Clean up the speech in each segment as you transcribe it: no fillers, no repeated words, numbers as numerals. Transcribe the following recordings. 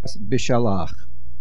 בשלח.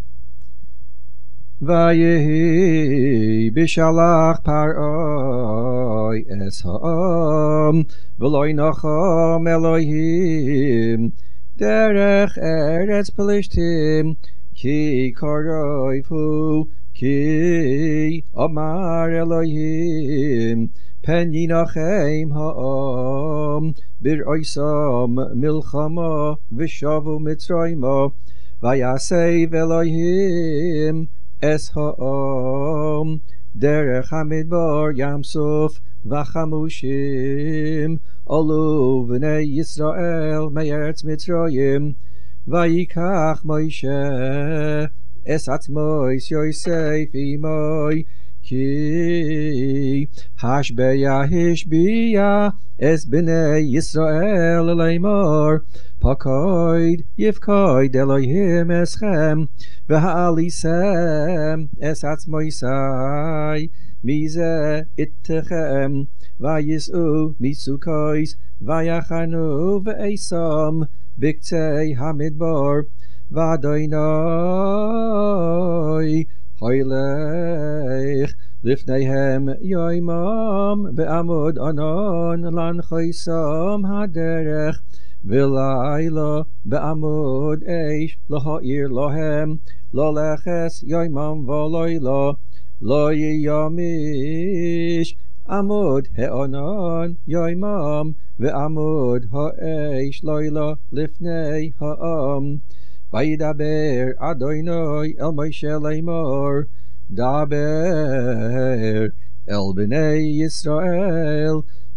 ויהי בשלח פרעה אס העם, ולא נחם אלוהים דרך ארץ פלישתים, כי קרוב הוא, כי אמר אלוהים פן ינחם העם בראשם מלחמה ושבו מצרימה, ויסב אלוהים אס העם דרך המדבר ים סוף, וחמושים עלו בני ישראל מארץ מצרים. ויקח מוישה אס עצמויס יוסף עמוי, כי השביה אס בני ישראל לאמור, פקוד יפקוד אלוהים אסכם, והעליסם אס עצמויסי מזה איתכם, ויסעו מסוכויס ויחנו ואסם בקצה המדבר, ואדוני הילך לפניהם יומם בעמוד ענן להנחיסם הדרך, ולילה בעמוד אש להאיר להם, לא לכס יומם ולילה, לא ימיש עמוד הענן יומם ועמוד האש לילה לפני העם. וידבר אדוני אל משה לאמור, דבר אל בני ישראל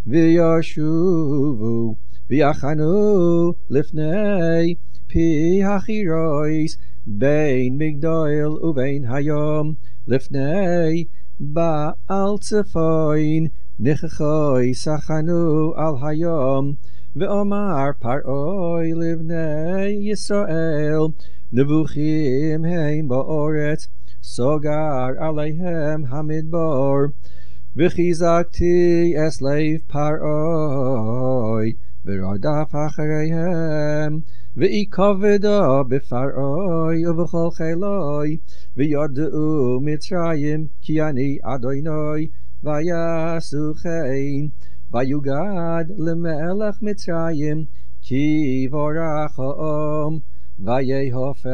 וישובו ויחנו לפני פי החירוס בין מגדל ובין הים, לפני בעל צפון נכחוי סחנו על הים. ואומר פרעה לבני ישראל, נבוכים הם בארץ, סוגר עליהם המדבר. וחיזקתי אס לב פרעה ורדף אחריהם, ויכבדה בפרעה ובכל חילוי, וידעו מצרים כי אני אדוני, ויעשו כן. ויוגד למלך מצרים כי ברך העם, ויהפך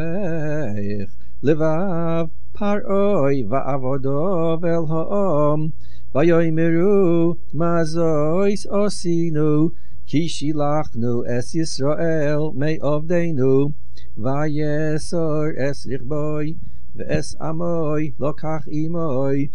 לבב פרעה ועבדיו אל העם, ויאמרו מה זויס עשינו, כי שילחנו אס ישראל מעבדנו. ויסור אס רכבוי ואס עמוי לקח עמוי,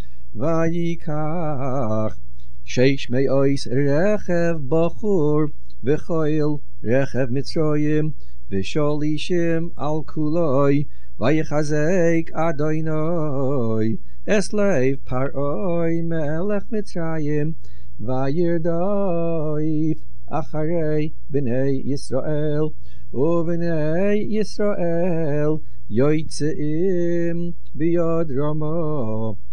ויקח 600 רכב בחור וחיל רכב מצרים ושלישים על כולוי. ויחזק אדוני אס לב פרעה מלך מצרים, וירדוף אחרי בני ישראל, ובני ישראל יוצאים ביד רמה.